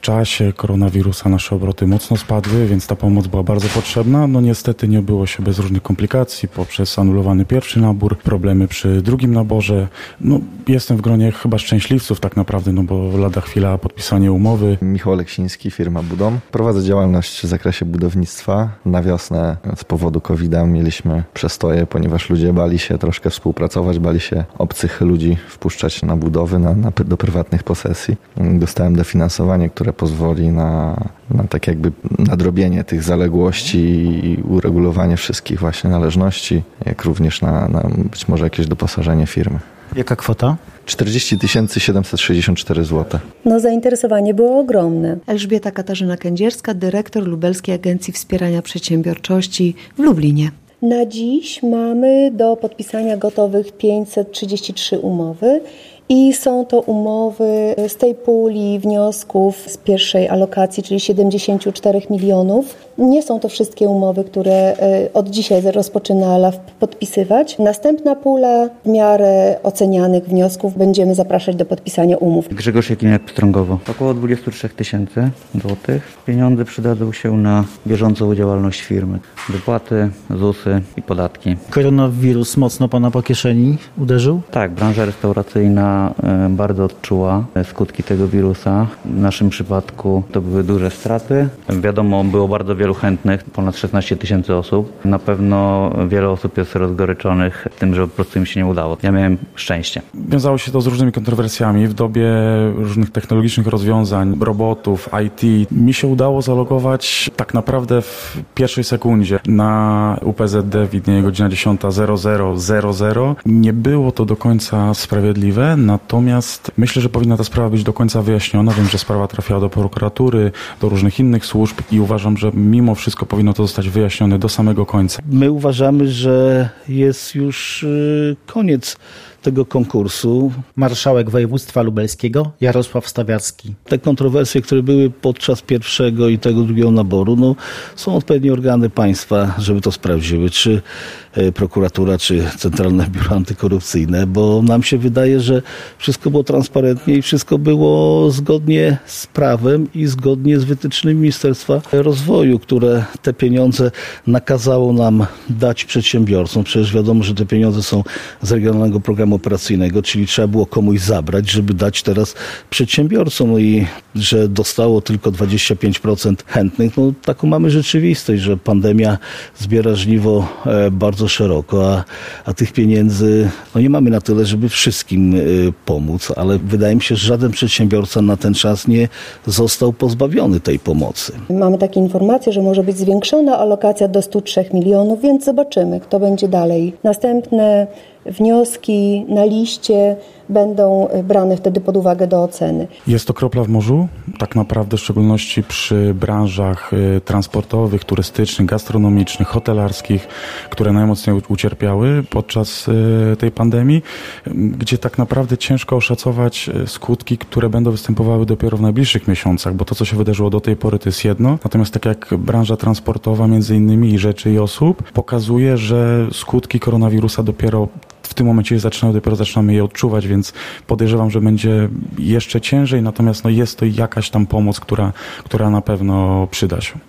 czasie koronawirusa nasze obroty mocno spadły, więc ta pomoc była bardzo potrzebna. No niestety nie obyło się bez różnych komplikacji poprzez anulowany pierwszy nabór, problemy przy drugim naborze. No jestem w gronie chyba szczęśliwców tak naprawdę, no bo lada chwila podpisanie umowy. Michał Oleksiński, firma Budom. Prowadzę działalność w zakresie budownictwa. Na wiosnę z powodu COVID-a mieliśmy przestoje, ponieważ ludzie bali się troszkę współpracować, bali się obcych ludzi wpuszczać na budowy, do prywatnych posesji. Dostałem dofinansowanie, które pozwoli na tak jakby nadrobienie tych zaległości i uregulowanie wszystkich właśnie należności, jak również na być może jakieś doposażenie firmy. Jaka kwota? 40 764 zł. No zainteresowanie było ogromne. Elżbieta Katarzyna Kędzierska, dyrektor Lubelskiej Agencji Wspierania Przedsiębiorczości w Lublinie. Na dziś mamy do podpisania gotowych 533 umowy. I są to umowy z tej puli wniosków z pierwszej alokacji, czyli 74 milionów. Nie są to wszystkie umowy, które od dzisiaj rozpoczyna LAW podpisywać. Następna pula w miarę ocenianych wniosków będziemy zapraszać do podpisania umów. Grzegorz Jakimiak-Pstrągowo. Około 23 000 złotych. Pieniądze przydadzą się na bieżącą działalność firmy. Wypłaty, ZUS-y i podatki. Koronawirus mocno pana po kieszeni uderzył? Tak, branża restauracyjna bardzo odczuła skutki tego wirusa. W naszym przypadku to były duże straty. Wiadomo, było bardzo wielu chętnych, ponad 16 000 osób. Na pewno wiele osób jest rozgoryczonych tym, że po prostu im się nie udało. Ja miałem szczęście. Wiązało się to z różnymi kontrowersjami. W dobie różnych technologicznych rozwiązań, robotów, IT, mi się udało zalogować naprawdę w pierwszej sekundzie na UPZD widnieje godzina 10:00:00. Nie było to do końca sprawiedliwe, natomiast myślę, że powinna ta sprawa być do końca wyjaśniona. Wiem, że sprawa trafiała do prokuratury, do różnych innych służb i uważam, że mimo wszystko powinno to zostać wyjaśnione do samego końca. My uważamy, że jest już koniec tego konkursu. Marszałek województwa lubelskiego Jarosław Stawiarski. Te kontrowersje, które były podczas pierwszego i tego drugiego naboru, są odpowiednie organy państwa, żeby to sprawdziły, czy prokuratura, czy Centralne Biuro Antykorupcyjne, bo nam się wydaje, że wszystko było transparentnie i wszystko było zgodnie z prawem i zgodnie z wytycznymi Ministerstwa Rozwoju, które te pieniądze nakazało nam dać przedsiębiorcom. Przecież wiadomo, że te pieniądze są z Regionalnego Programu Operacyjnego, czyli trzeba było komuś zabrać, żeby dać teraz przedsiębiorcom i że dostało tylko 25% chętnych. Taką mamy rzeczywistość, że pandemia zbiera żniwo bardzo szeroko, a tych pieniędzy nie mamy na tyle, żeby wszystkim pomóc, ale wydaje mi się, że żaden przedsiębiorca na ten czas nie został pozbawiony tej pomocy. Mamy takie informacje, że może być zwiększona alokacja do 103 milionów, więc zobaczymy, kto będzie dalej. Następne wnioski na liście będą brane wtedy pod uwagę do oceny. Jest to kropla w morzu, tak naprawdę w szczególności przy branżach transportowych, turystycznych, gastronomicznych, hotelarskich, które najmocniej ucierpiały podczas tej pandemii, gdzie tak naprawdę ciężko oszacować skutki, które będą występowały dopiero w najbliższych miesiącach, bo to, co się wydarzyło do tej pory, to jest jedno. Natomiast tak jak branża transportowa między innymi i rzeczy i osób pokazuje, że skutki koronawirusa dopiero w tym momencie dopiero zaczynamy je odczuwać, więc podejrzewam, że będzie jeszcze ciężej, natomiast jest to jakaś tam pomoc, która na pewno przyda się.